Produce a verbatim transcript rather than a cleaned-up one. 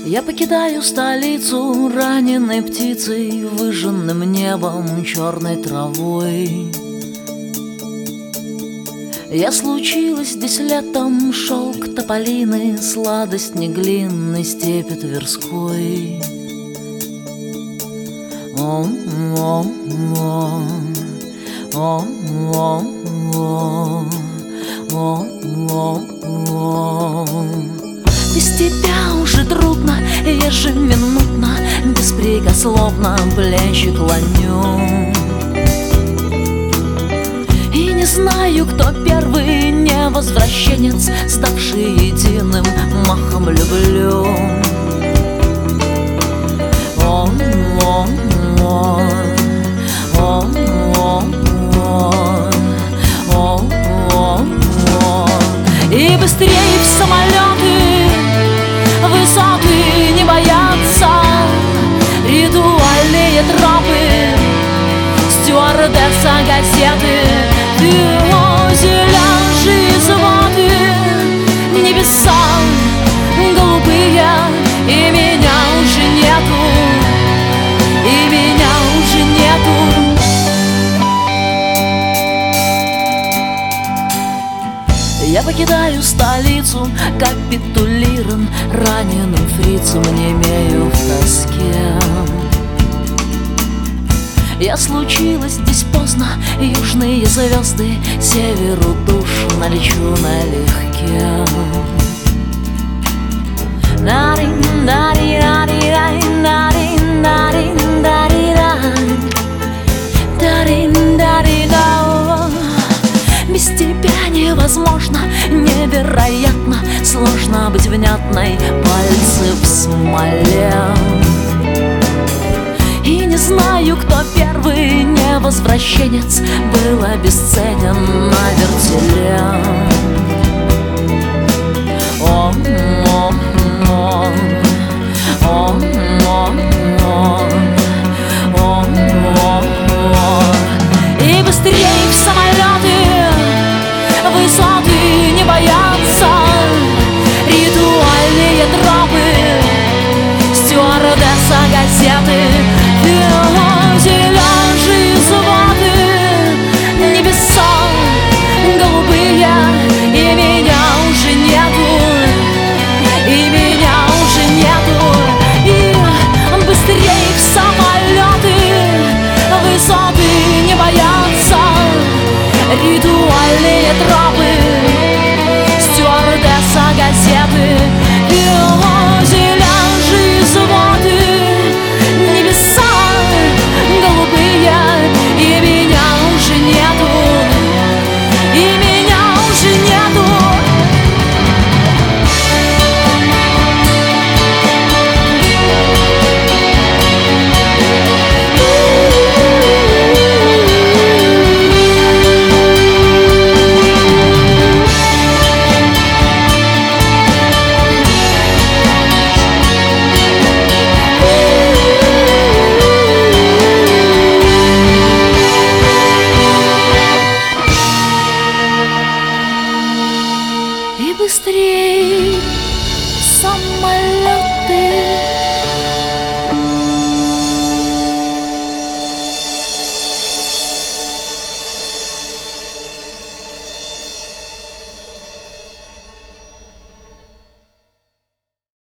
Я покидаю столицу раненой птицей, выжженным небом, черной травой. Я случилась здесь летом, шелк тополины, сладость неглинной степи Тверской. О, о, о, о, о, о, о, о. Без тебя уже трудно, ежеминутно, беспрекословно плечи клоню. И не знаю, кто первый невозвращенец, ставший единым махом люблю. О, о, о, о, о, о, о, о. И быстрее в самолеты, высоты не боятся, ритуальные тропы, стюардесса газеты. Ты озеляешь из воды небеса голубые, и меня уже нету, и меня уже нету. Я покидаю столицу, капитулирован раненым фрицем, немею в тоске. Я случилась здесь поздно, южные звезды, северу душ налечу налегке. Без тебя невозможно, невероятно сложно быть внятной, пальцы в смоле. И не знаю, кто первый невозвращенец был обесценен на вертеле. О, о, о, о, о, о, о, о. И быстрее в самолеты, высоты не боятся, ритуальные тропы, стюардесса газеты. Ты озеляешь из воды небеса голубые, и меня уже нету, и меня уже нету. И быстрее в самолеты, высоты не боятся, ритуальные тропы, стюардесса газеты. Ты озеляешь из воды небеса голубые, и меня уже нету, и меня уже нету. И быстрей самолеты,